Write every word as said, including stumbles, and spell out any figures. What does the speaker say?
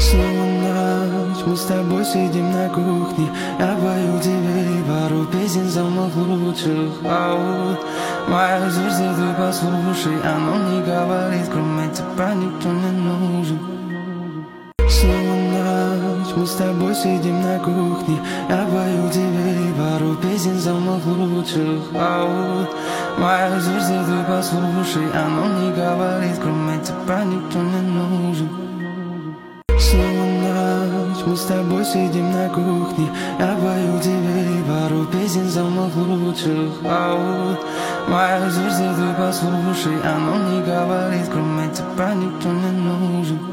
Снова ночь, мы с тобой сидим на кухне. Я пою тебе пару песен самых лучших. Ау, мое сердце ты послушай, оно не говорит, кроме тебя никто не нужен. Снова ночь, мы с тобой сидим на кухне. Я пою тебе пару песен самых лучших. Ау, мое сердце ты послушай, оно не говорит, кроме тебя никто не нужен. Снова ночь, мы с тобой сидим на кухне. Я пою тебе пару песен самых лучших. Ау, мое сердце ты послушай, оно не говорит, кроме тебя никто не нужен.